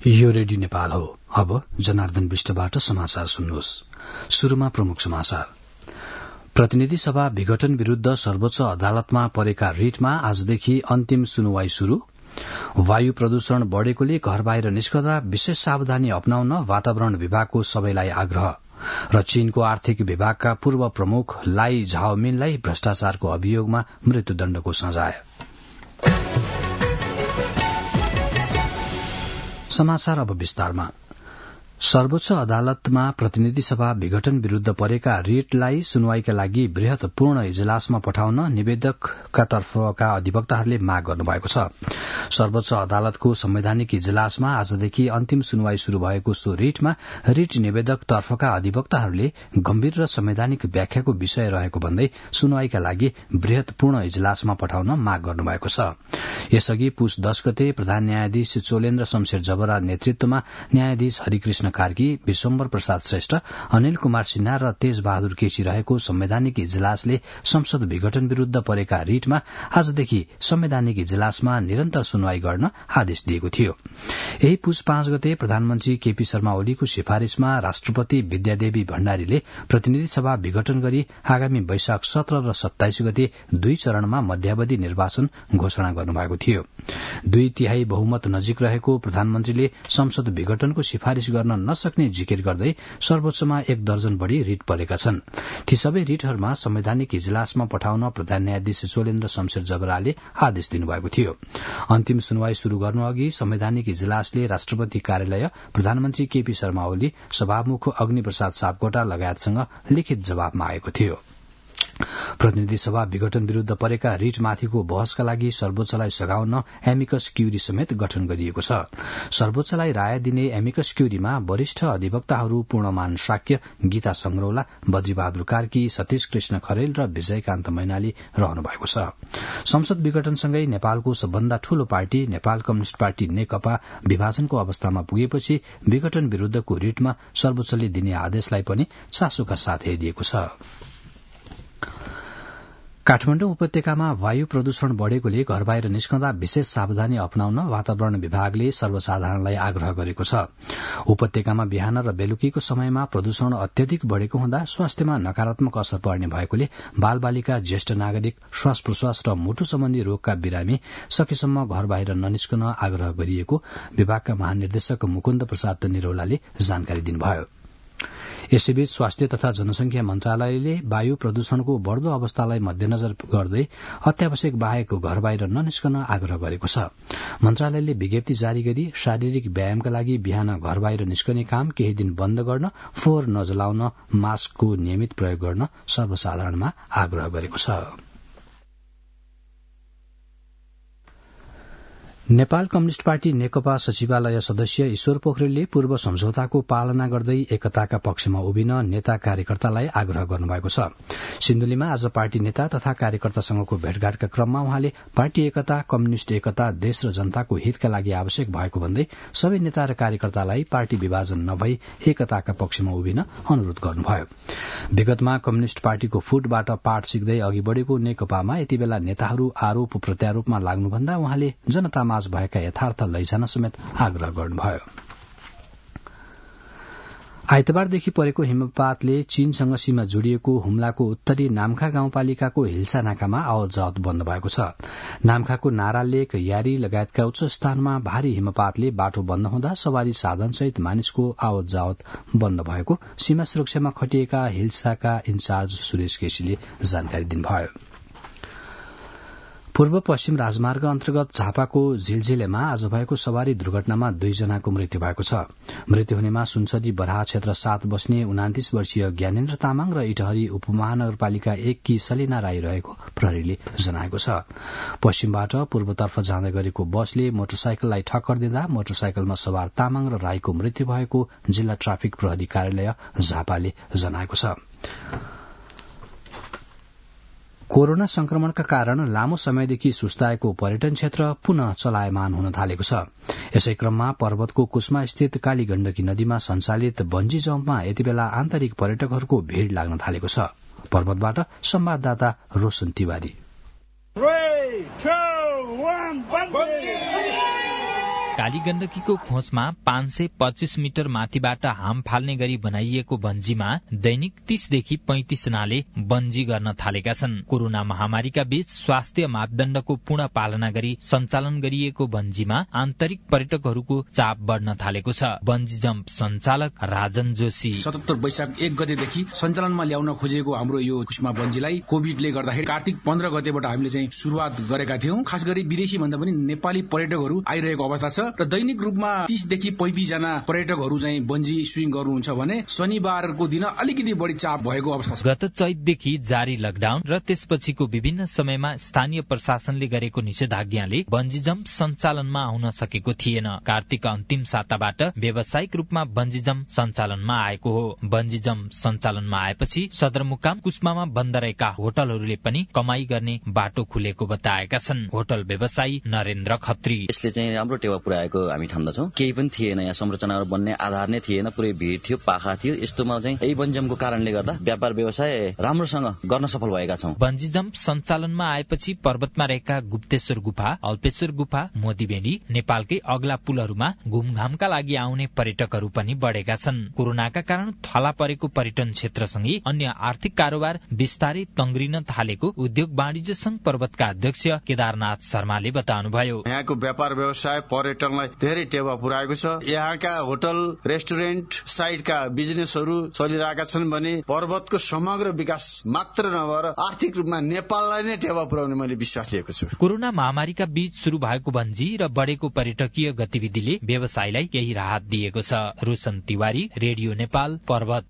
यो रेडियो नेपाल हो। अब जनार्दन विष्टबाट समाचार सुन्नुहोस्। शुरूमा प्रमुख समाचार। प्रतिनिधि सभा विघटन विरूद्ध सर्वोच्च अदालतमा परेका रिटमा आजदेखि अन्तिम सुनवाई शुरू। वायु प्रदूषण बढ़ेकोले घर बाहिर निस्कदा विशेष सावधानी अपनाउन वातावरण विभागको सबैलाई आग्रह र चीनको आर्थिक विभागका पूर्व प्रमुख लाई झाओमिनलाई भ्रष्टाचारको अभियोगमा मृत्युदण्डको सजाय। समाचार अब विस्तारमा। सर्वोच्च अदालतमा प्रतिनिधि सभा विघटन विरूद्ध परेका रिटलाई सुनवाईका लागि वृहत पूर्ण इजलासमा पठाउन निवेदकका तर्फका अधिवक्ताहरूले माग गर्नुभएको छ। सर्वोच्च अदालतको संवैधानिक इजलासमा आजदेखि अन्तिम सुनवाई शुरू भएको सो रिटमा रिट निवेदक तर्फका अधिवक्ताहरूले गम्भीर र संवैधानिक व्याख्याको विषय रहेको भन्दै सुनवाईका लागि वृहत पूर्ण इजलासमा पठाउन माग गर्नुभएको छ। यसअघि पुस 10 गते प्रधान न्यायाधीश चोलेन्द्र शमशेर जबरा नेतृत्वमा न्यायाधीश हरिकृष्ण कार्की, विश्वम्बर प्रसाद श्रेष्ठ, अनिल कुमार सिन्हा र तेज बहादुर केसी रहेको संवैधानिक इजलासले संसद विघटन विरूद्ध परेका रिटमा आजदेखि संवैधानिक इजलासमा निरन्तर सुनवाई गर्न आदेश दिएको थियो। यही पुस 5 गते प्रधानमन्त्री केपी शर्मा ओलीको सिफारिशमा राष्ट्रपति विद्यादेवी भण्डारीले प्रतिनिधि सभा विघटन गरी आगामी वैशाख 17 र 27 गते 2 चरणमा मध्यावधि निर्वाचन घोषणा गर्नुभएको थियो। 2/3 बहुमत नजिक रहेको प्रधानमन्त्रीले संसद विघटनको सिफारिश गर्न नसक्ने जिकिर गर्दै सर्वोच्चमा 1 दर्जन बढ़ी रिट परेका छन्। ती सबै रिटहरूमा संवैधानिक इजलासमा पठाउन प्रधान न्यायाधीश चोलेन्द्र शमशेर जबराले आदेश दिनुभएको थियो। अन्तिम सुनवाई शुरू गर्नु अघि संवैधानिक इजलासले राष्ट्रपति कार्यालय, प्रधानमन्त्री केपी शर्मा ओली, सभामुख अग्निप्रसाद सापकोटा लगायतसँग लिखित जवाब मागेको थियो। प्रतिनिधि सभा विघटन विरूद्ध परेका रिटमाथिको बहसका लागि सर्वोच्चलाई सघाउन एमिकस क्यूरी समेत गठन गरिएको छ। सर्वोच्चलाई राय दिने एमिकस क्यूरीमा वरिष्ठ अधिवक्ताहरू पूर्णमान शाक्य, गीता संग्रौला, बद्रीबहादुर कार्की, सतीश कृष्ण खरेल र विजयकान्त मैनाली रहनु भएको छ। संसद विघटनसँगै नेपालको सबभन्दा ठूलो party Nepal communist party Nekapa विभाजनको अवस्थामा पुगेपछि विघटन विरूद्धको रिटमा सर्वोच्चले दिने आदेशलाई पनि चासोका साथ हेरिएको छ। काठमाडौँ उपत्यकामा वायु प्रदूषण बढ़ेकोले घर बाहिर निस्कँदा विशेष सावधानी अपनाउन वातावरण विभागले सर्वसाधारणलाई आग्रह गरेको छ। उपत्यकामा बिहान र बेलुकीको समयमा प्रदूषण अत्यधिक बढ़ेको हुँदा स्वास्थ्यमा नकारात्मक असर पर्ने भएकोले बालबालिका, ज्येष्ठ नागरिक, श्वास प्रश्वास र मुटु सम्बन्धी रोगका बिरामी सकेसम्म घर बाहिर ननिस्कन आग्रह गरिएको विभागका महानिर्देशक मुकुन्द प्रसाद निरौलाले जानकारी दिनुभयो। यसैबीच स्वास्थ्य तथा जनसंख्या मन्त्रालयले वायु प्रदूषणको बढ़दो अवस्थालाई मध्यनजर गर्दै अत्यावश्यक बाहेक घर बाहिर ननिस्कन आग्रह गरेको छ। मन्त्रालयले विज्ञप्ति जारी गरी शारीरिक व्यायामका लागि बिहान घर बाहिर निस्कने काम केही दिन बन्द गर्न, फोहोर नजलाउन, मास्कको नियमित प्रयोग गर्न सर्वसाधारणमा आग्रह गरेको छ। नेपाल कम्युनिष्ट पार्टी नेकपा सचिवालय सदस्य ईश्वर पोखरेलले पूर्व सम्झौताको पालना गर्दै एकताका पक्षमा उभिन नेता कार्यकर्तालाई आग्रह गर्नुभएको छ। सिन्धुलीमा आज पार्टी नेता तथा कार्यकर्तासँगको भेटघाटका क्रममा उहाँले पार्टी एकता, कम्युनिष्ट एकता देश र जनताको हितका लागि आवश्यक भएको भन्दै सबै नेता र कार्यकर्तालाई पार्टी विभाजन नभई एकताका पक्षमा उभिन अनुरोध गर्नुभयो। विगतमा कम्युनिष्ट पार्टीको फुटबाट पाठ सिक्दै अघि बढ़ेको नेकपामा यतिबेला नेताहरू आरोप प्रत्यारोपमा लाग्नुभन्दा उहाँले जनतामा भएका यथार्थ लैजान समेत आग्रह गर्नुभयो। आइतबारदेखि परेको हिमपातले चीनसँग सीमा जोडिएको हुम्लाको उत्तरी नाम्खा गाउँपालिकाको हिल्सा नाकामा आवत जावत बन्द भएको छ। नाम्खाको नारा लेक, यारी लगायतका उच्च स्थानमा भारी हिमपातले बाटो बन्द हुँदा सवारी साधनसहित मानिसको आवत जावत बन्द भएको सीमा सुरक्षामा खटिएका हिल्साका इन्चार्ज सुरेश केसीले जानकारी दिनुभयो। पूर्व पश्चिम राजमार्ग अन्तर्गत झापाको झिलझिलेमा आज भएको सवारी दुर्घटनामा 2 जनाको मृत्यु भएको छ। मृत्यु हुनेमा सुनसरी बराहा क्षेत्र 7 बस्ने 29 वर्षीय ज्ञानेन्द्र तामाङ र इटहरी उपमहानगरपालिका 1 की सलिना राई रहेको प्रहरीले जनाएको छ। पश्चिमबाट पूर्वतर्फ जाँदै गरेको बसले मोटरसाइकललाई ठक्कर दिँदा मोटरसाइकलमा सवार तामाङ र राईको मृत्यु भएको जिल्ला ट्राफिक प्रहरी कार्यालय झापाले जनाएको छ। कोरोना संक्रमणका कारण लामो समयदेखि सुस्ताएको पर्यटन क्षेत्र पुनः चलायमान हुन थालेको छ। यसै क्रममा पर्वतको कुस्मा स्थित कालीगण्डकी नदीमा सञ्चालित बन्जी जम्पमा यतिबेला आन्तरिक पर्यटकहरूको भीड़ लाग्न थालेको छ। पर्वतबाट संवाददाता रोशन तिवारी। कालीगण्डकीको खोजमा 525 मिटर माथिबाट हाम फाल्ने गरी बनाइएको बन्जीमा दैनिक 30 देखि 35 जनाले बन्जी गर्न थालेका छन्। कोरोना महामारीका बीच स्वास्थ्य मापदण्डको पूर्ण पालना गरी सञ्चालन गरिएको बन्जीमा आन्तरिक पर्यटकहरूको चाप बढ्न थालेको छ। बन्जी जम्प सञ्चालक राजन जोशी 77 वैशाख 1 गतेदेखि सञ्चालनमा ल्याउन खोजेको हाम्रो यो कुस्मा बन्जीलाई कोभिडले गर्दाखेरि कार्तिक 15 गतेबाट हामीले चाहिँ सुरुवात गरेका थियौं। खास गरी विदेशी भन्दा पनि नेपाली पर्यटकहरू आइरहेको अवस्था छ र दैनिक रूपमा 30 देखि 35 जना पर्यटकहरू चाहिँ बन्जी स्विङ गर्नुहुन्छ भने शनिबारको दिन अलिकति बढी चाप भएको अवस्था छ। गत चैतदेखि जारी लकडाउन र त्यसपछिको विभिन्न समयमा स्थानीय प्रशासनले गरेको निषेधाज्ञाले बन्जी जम्प सञ्चालनमा आउन सकेको थिएन। कार्तिक अन्तिम साताबाट व्यावसायिक रूपमा बन्जी जम्प सञ्चालनमा आएको हो। बन्जी जम्प सञ्चालनमा आएपछि सदरमुकाम कुस्मामा बन्द रहेका होटलहरूले पनि कमाई गर्ने बाटो खुलेको बताएका छन्। होटल व्यवसायी नरेन्द्र खत्री यसले चाहिँ राम्रो टेवा पुर्याएको हामी ठान्दछौं। केही पनि थिएन, यहाँ संरचनाहरू बन्ने आधार नै थिएन, पुरै भिड थियो, पाखा थियो। यस्तोमा चाहिँ यही बन्जी जम्पको कारणले गर्दा व्यापार व्यवसाय राम्रोसँग गर्न सफल भएका छौं। बन्जी जम्प सञ्चालनमा आएपछि पर्वतमा रहेका गुप्तेश्वर गुफा, अल्पेश्वर गुफा, मोतीबेडी, नेपालकै अग्ला पुलहरूमा घुमघामका लागि आउने पर्यटकहरू पनि बढेका छन्। कोरोनाका कारण थला परेको पर्यटन क्षेत्रसँगै अन्य आर्थिक कारोबार बिस्तारै तङ्ग्रिन थालेको उद्योग वाणिज्य संघ पर्वतका अध्यक्ष केदारनाथ शर्माले बताउनुभयो। यहाँको व्यापार व्यवसाय पर्यटनलाई धेरै टेवा पुर्याएको छ। यहाँका होटल रेस्टुरेन्ट साइडका बिजनेसहरू चलिरहेका छन् भने पर्वतको समग्र विकास मात्र नभएर आर्थिक रूपमा नेपाललाई नै टेवा पुर्याउने मैले विश्वास लिएको छु। कोरोना महामारीका बीच शुरू भएको बन्जी र बढेको पर्यटकीय गतिविधिले व्यवसायलाई केही राहत दिएको छ। रोशन तिवारी, रेडियो नेपाल, पर्वत।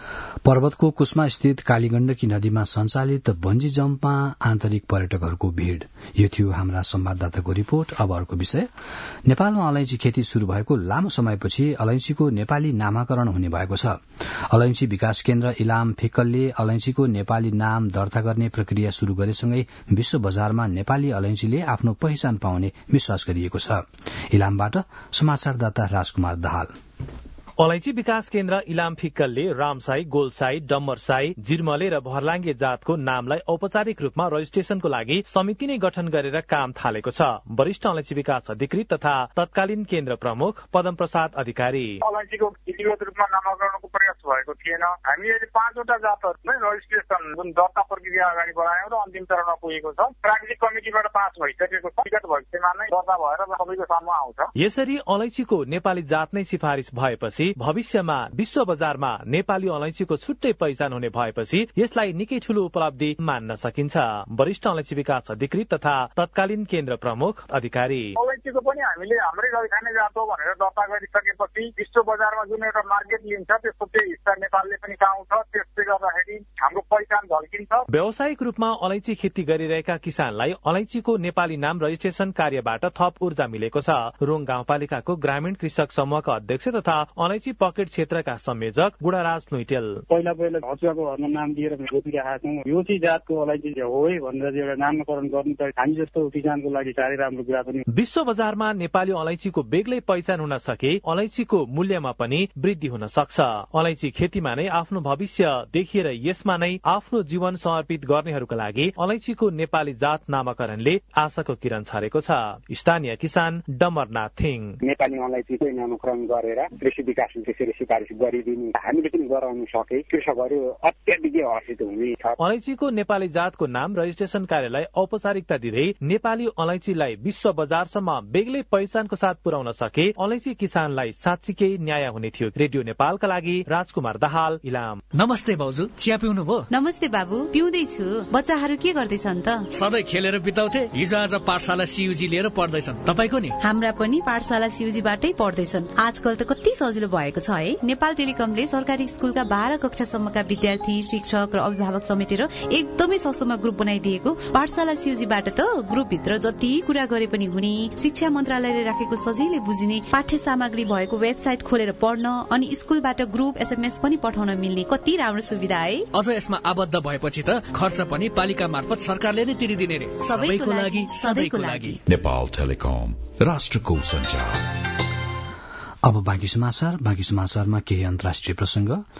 पर्वतको कुस्मा स्थित कालीगण्डकी नदीमा सञ्चालित बन्जी जम्पमा आन्तरिक पर्यटकहरूको भीड़। यो थियो हाम्रा संवाददाताको रिपोर्ट। अब अर्को विषय। नेपालमा अलैंची खेती शुरू भएको लामो समयपछि अलैंचीको नेपाली नामाकरण हुने भएको छ। अलैंची विकास केन्द्र इलाम फिक्कलले अलैंचीको नेपाली नाम दर्ता गर्ने प्रक्रिया शुरू गरेसँगै विश्व बजारमा नेपाली अलैंचीले आफ्नो पहिचान पाउने विश्वास गरिएको छ। इलामबाट समाचारदाता राजकुमार दाहाल। अलैंची विकास केन्द्र इलाम फिक्कलले रामसाई, गोलसाई, डम्मरसाई, जिर्मले र भर्लाङ्गे जातको नामलाई औपचारिक रूपमा रजिस्ट्रेशनको लागि समिति नै गठन गरेर काम थालेको छ। वरिष्ठ अलैंची विकास अधिकृत तथा तत्कालीन केन्द्र प्रमुख पदम प्रसाद अधिकारी अलैंचीको विधिवत रूपमा नामाकरणको प्रयास भएको थिएन। हामीले 5वटा जातहरुमै रजिस्ट्रेसन जुन दर्ता प्रक्रिया अगाडि बढायौं र अन्तिम चरणमा पुगेको छ। प्राकृतिक कमिटिबाट पास भइसकेको छ। विगत भविष्यमा नै दर्ता भएर सबैको सामु आउँछ। यसरी अलैंचीको नेपाली जात नै सिफारिस भएपछि भविष्यमा विश्व बजारमा नेपाली अलैंचीको छुट्टै पहिचान हुने भएपछि यसलाई निकै ठूलो उपलब्धि मान्न सकिन्छ। वरिष्ठ अलैंची विकास अधिकृत तथा तत्कालीन केन्द्र प्रमुख अधिकारी अलैंचीको पनि हामीले हाम्रै गैखाने जात हो भनेर दर्ता गरिसकेपछि विश्व बजारमा जुन एउटा मार्केट लिन्छ त्यसको चाहिँ हिस्सा नेपालले पनि पाउँछ। त्यसले गर्दाखेरि हाम्रो पहिचान झल्किन्छ। व्यावसायिक रूपमा अलैंची खेती गरिरहेका किसानलाई अलैंचीको नेपाली नाम रजिस्ट्रेसन कार्यबाट थप ऊर्जा मिलेको छ। रोङ गाउँपालिकाको ग्रामीण कृषक समूहका अध्यक्ष तथा अलैंची पकेट क्षेत्रका संयोजक गुडाराज नुइटेल पहिला हचुवाको घरमा नाम दिएर रोपिरहेका छौँ। यो चाहिँ जातको अलैंची हो भनेर एउटा नामकरण गर्नु त हामी जस्तो किसानको लागि साह्रै राम्रो कुरा पनि। विश्व बजारमा नेपाली अलैंचीको बेग्लै पहिचान हुन सके अलैंचीको मूल्यमा पनि वृद्धि हुन सक्छ। अलैंची खेतीमा नै आफ्नो भविष्य देखिएर यसमा नै आफ्नो जीवन समर्पित गर्नेहरूका लागि अलैंचीको नेपाली जात नामकरणले आशाको किरण छरेको छ। स्थानीय किसान डमरनाथ थिङ नेपाली अलैंचीको नामकरण गरेर कृषि विकास त्यसरी सिफारिस गरिदिनु हामीले पनि गराउन सके कृषकहरू अत्याधिक हर्षित हुने छ। अलैंचीको नेपाली जातको नाम रजिस्ट्रेसन कार्यलाई औपचारिकता दिँदै नेपाली अलैंचीलाई विश्व बजारसम्म बेग्लै पहिचानको साथ पुर्याउन सके अलैंची किसानलाई साँच्चीकै न्याय हुने थियो। रेडियो नेपालका लागि राजकुमार दाहाल, इलाम। नमस्ते भाउजू, चिया पिउनु भयो? नमस्ते बाबु, पिउँदैछु। बच्चाहरू के गर्दैछन् त? सधैँ खेलेर बिताउँथे, हिजो आज पाठशाला सीयूजी लिएर पढ्दैछन्। तपाईको नि? हाम्रा पनि पाठशाला सीयूजीबाटै पढ्दैछन्। आजकल त कति सजिलो भएको छ है। नेपाल टेलिकमले सरकारी स्कुलका 12 कक्षासम्मका विद्यार्थी, शिक्षक र अभिभावक समेटेर एकदमै सस्तोमा ग्रुप बनाइदिएको। पाठशाला सीयूजीबाट त ग्रुपभित्र जति कुरा गरे पनि हुने, शिक्षा मन्त्रालयले राखेको सजिलै बुझिने पाठ्य सामग्री भएको वेबसाइट खोलेर पढ्न अनि स्कुलबाट ग्रुप एसएमएस पनि पठाउन मिल्ने कति राम्रो सुविधा है। अझ यसमा आबद्ध भएपछि त खर्च पनि पालिका मार्फत सरकारले नै तिरिदिने रे। सबैको लागि, सधैँको लागि। नेपाल टेलिकम, राष्ट्रको सञ्चार। अब बाँकी समाचारमा केही अन्तर्राष्ट्रिय प्रसंग।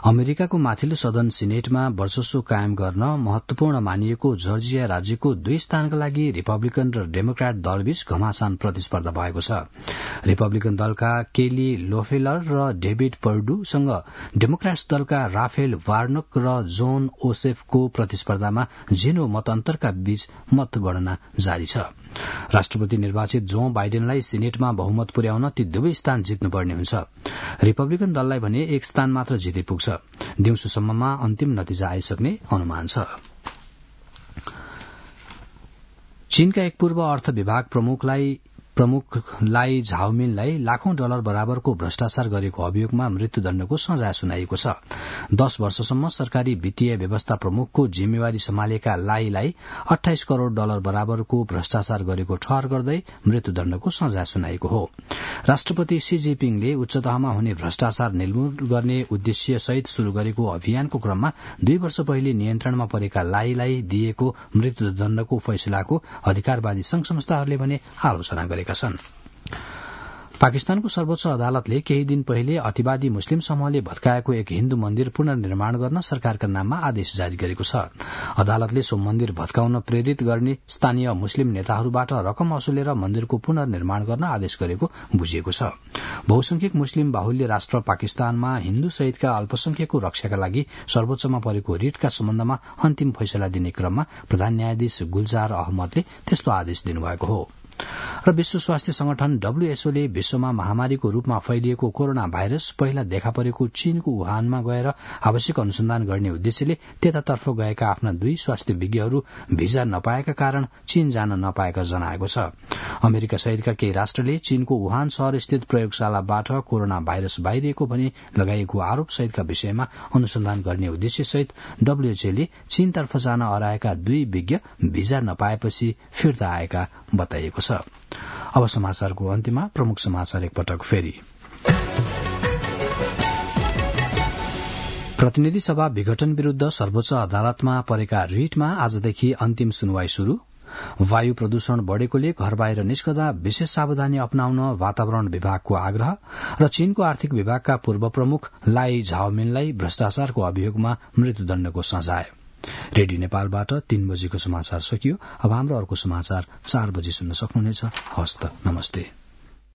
अमेरिकाको माथिल्लो सदन सिनेटमा वर्चस्व कायम गर्न महत्वपूर्ण मानिएको जर्जिया राज्यको 2 स्थानका लागि रिपब्लिकन र डेमोक्रेट दलबीच घमासान प्रतिस्पर्धा भएको छ। रिपब्लिकन दलका केली लोफेलर र डेभिड पर्डुसँग डेमोक्रेट्स दलका राफेल वार्नक र जोन ओसेफको प्रतिस्पर्धामा झिनो मतअन्तरका बीच मतगणना जारी छ। राष्ट्रपति निर्वाचित जो बाइडेनलाई सिनेटमा बहुमत पुर्याउन ती 2 स्थान जित्नुपर्ने हुन्छ। रिपब्लिकन दललाई भने 1 स्थान मात्र जिते पुग्छ। दिउँसोसम्ममा अन्तिम नतिजा आइसक्ने अनुमान छ। चीनका एक पूर्व अर्थ विभाग प्रमुखलाई झाओमिनलाई लाखौं डलर बराबरको भ्रष्टाचार गरेको अभियोगमा मृत्युदण्डको सजाय सुनाइएको छ। 10 वर्षसम्म सरकारी वित्तीय व्यवस्था प्रमुखको जिम्मेवारी सम्हालेका लाईलाई 28 करोड़ डलर बराबरको भ्रष्टाचार गरेको ठहर गर्दै मृत्युदण्डको सजाय सुनाइएको हो। राष्ट्रपति शी जिनपिङले उच्च तहमा हुने भ्रष्टाचार निर्मूल गर्ने उद्देश्य सहित शुरू गरेको अभियानको क्रममा 2 वर्ष पहिले नियन्त्रणमा परेका लाईलाई दिएको मृत्युदण्डको फैसलाको अधिकारवादी संघ संस्थाहरूले भने आलोचना गरेका छन्। पाकिस्तानको सर्वोच्च अदालतले केही दिन पहिले अतिवादी मुस्लिम समूहले भत्काएको एक हिन्दू मन्दिर पुनर्निर्माण गर्न सरकारका नाममा आदेश जारी गरेको छ। अदालतले सो मन्दिर भत्काउन प्रेरित गर्ने स्थानीय मुस्लिम नेताहरूबाट रकम वसूलेर मन्दिरको पुनर्निर्माण गर्न आदेश गरेको बुझिएको छ। बहुसंख्यक मुस्लिम बाहुल्य राष्ट्र पाकिस्तानमा हिन्दू सहितका अल्पसंख्यकको रक्षाका लागि सर्वोच्चमा परेको रिटका सम्बन्धमा अन्तिम फैसला दिने क्रममा प्रधान न्यायाधीश गुलजार अहमदले त्यस्तो आदेश दिनुभएको हो। र विश्व स्वास्थ्य संगठन WHO ले विश्वमा महामारीको रूपमा फैलिएको कोरोना भाइरस पहिला देखा परेको चीनको वुहानमा गएर आवश्यक अनुसन्धान गर्ने उद्देश्यले त्यतातर्फ गएका आफ्ना 2 स्वास्थ्य विज्ञहरू भिजा नपाएका कारण चीन जान नपाएका जनाएको छ। अमेरिका सहितका केही राष्ट्रले चीनको वुहान शहर स्थित प्रयोगशालाबाट कोरोना भाइरस बाहिरिएको भनी लगाइएको आरोप सहितका विषयमा अनुसन्धान गर्ने उद्देश्य सहित WHO ले चीनतर्फ जान अराएका 2 विज्ञ भिजा नपाएपछि फिर्ता आएका बताइएको छ। अब समाचारको अन्त्यमा प्रमुख समाचार एकपटक फेरि। प्रतिनिधि सभा विघटन विरूद्ध सर्वोच्च अदालतमा परेका रिटमा आजदेखि अन्तिम सुनवाई शुरू। वायु प्रदूषण बढ़ेकोले घर बाहिर निस्कदा विशेष सावधानी अपनाउन वातावरण विभागको आग्रह र चीनको आर्थिक विभागका पूर्व प्रमुख लाई झाओमिनलाई भ्रष्टाचारको अभियोगमा मृत्युदण्डको सजाय। रेडियो नेपालबाट 3 बजेको समाचार सकियो। अब हाम्रो अर्को समाचार 4 बजे सुन्न सक्नुहुनेछ। हस्त नमस्ते।